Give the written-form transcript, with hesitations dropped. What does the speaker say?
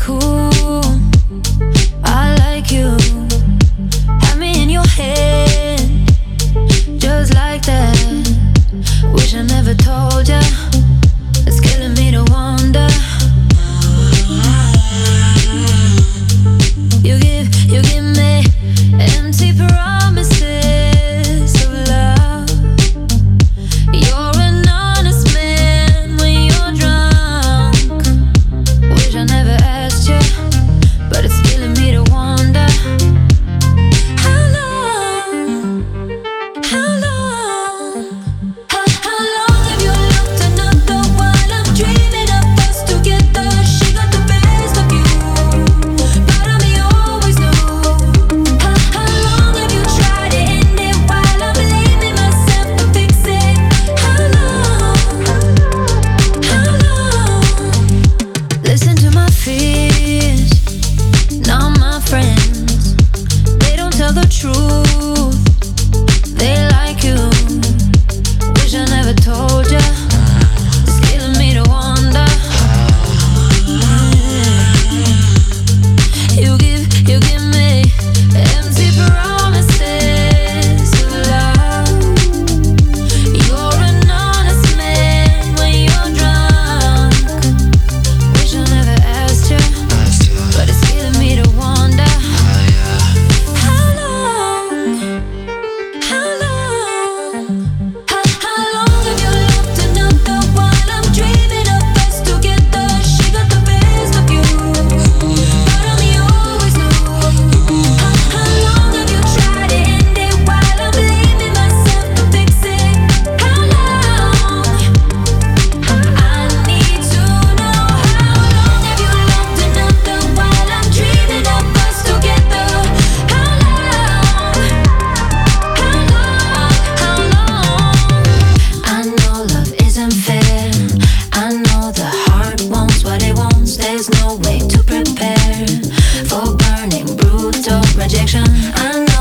cool. I like you. Have me in your head, just like that. Wish I never told ya. It's killing me to wonder. You give me empty promises of love. You're an honest man when you're drunk. Wish I never asked you, but it's killing me to wonder. How long? How long? How long have you looked another while I'm dreaming of us together? She got the best of you, but I'm the always knew. How long have you tried to end it while I'm blaming myself to fix it? How long? How long? Listen to my fears, not my friends. They don't tell the truth. They like you. Wish I never told ya. It's killing me to wonder. You give me empty promises of love. You're an honest man when you're drunk. Wish I never asked you, but it's killing me to wonder. How long? How long? How long have you loved another while I'm dreaming of us together? She got the best of you, but I'm the always knew. How long have you tried to end it while I'm blaming myself to fix it? How long? I need to know. How long have you loved another while I'm dreaming of us together? How long? How long? How long? I know love isn't fair. I know the heart wants what it wants. There's no way to prepare for burning, brutal rejection. I know